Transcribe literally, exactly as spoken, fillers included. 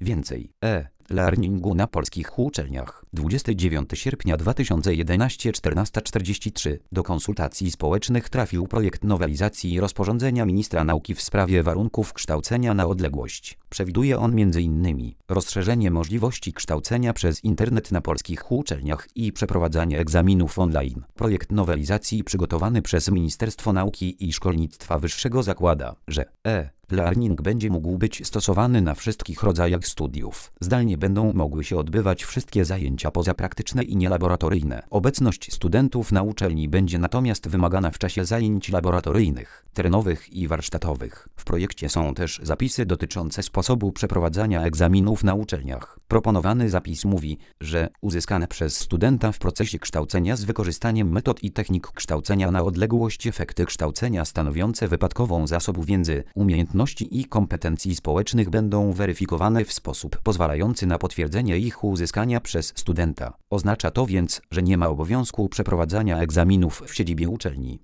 Więcej. E-learningu na polskich uczelniach. dwudziestego dziewiątego sierpnia dwa tysiące jedenastego czternaста czterdzieści trzy. Do konsultacji społecznych trafił projekt nowelizacji rozporządzenia ministra nauki w sprawie warunków kształcenia na odległość. Przewiduje on między innymi rozszerzenie możliwości kształcenia przez internet na polskich uczelniach i przeprowadzanie egzaminów online. Projekt nowelizacji przygotowany przez Ministerstwo Nauki i Szkolnictwa Wyższego zakłada, że e-learning będzie mógł być stosowany na wszystkich rodzajach studiów. Zdalnie będą mogły się odbywać wszystkie zajęcia pozapraktyczne i nielaboratoryjne. Obecność studentów na uczelni będzie natomiast wymagana w czasie zajęć laboratoryjnych, terenowych i warsztatowych. W projekcie są też zapisy dotyczące sposobu przeprowadzania egzaminów na uczelniach. Proponowany zapis mówi, że uzyskane przez studenta w procesie kształcenia z wykorzystaniem metod i technik kształcenia na odległość efekty kształcenia stanowiące wypadkową zasobu wiedzy, umiejętności i kompetencji społecznych będą weryfikowane w sposób pozwalający na potwierdzenie ich uzyskania przez studenta. Oznacza to więc, że nie ma obowiązku przeprowadzania egzaminów w siedzibie uczelni.